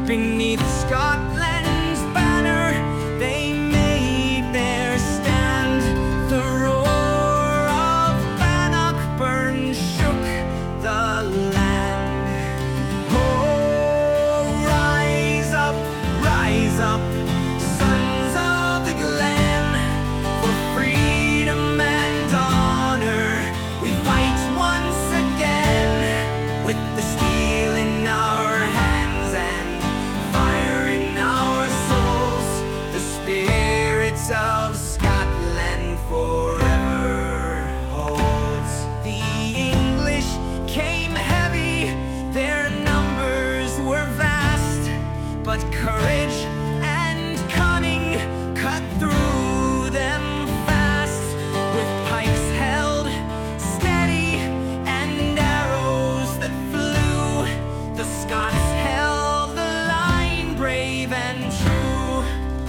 Beneath Scotland's banner, they made their stand. The roar of Bannockburn shook the land. Oh, rise up, sons of the Glen, for freedom and honor. We fight once again, with the steel in our hands and fire in our souls. The spirits of Scotland forever holds. The English came heavy, their numbers were vast, but courage and cunning cut through them fast. With pikes held steady and arrows that flew, the Scots held the line brave and true.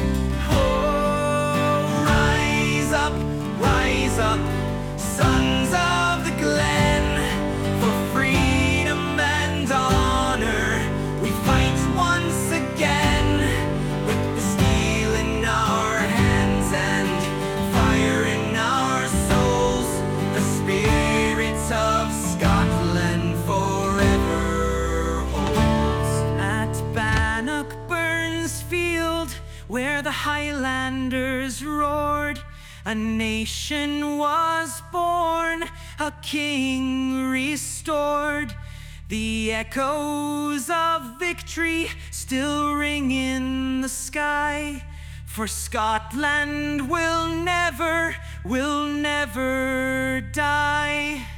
Oh, rise up, sons of the Glen, for freedom and honor. We fight once again, with the steel in our hands and fire in our souls. The spirits of Scotland forever holds. At Bannockburn's field, where the Highlanders roared, a nation was born, a king restored. The echoes of victory still ring in the sky, for Scotland will never die.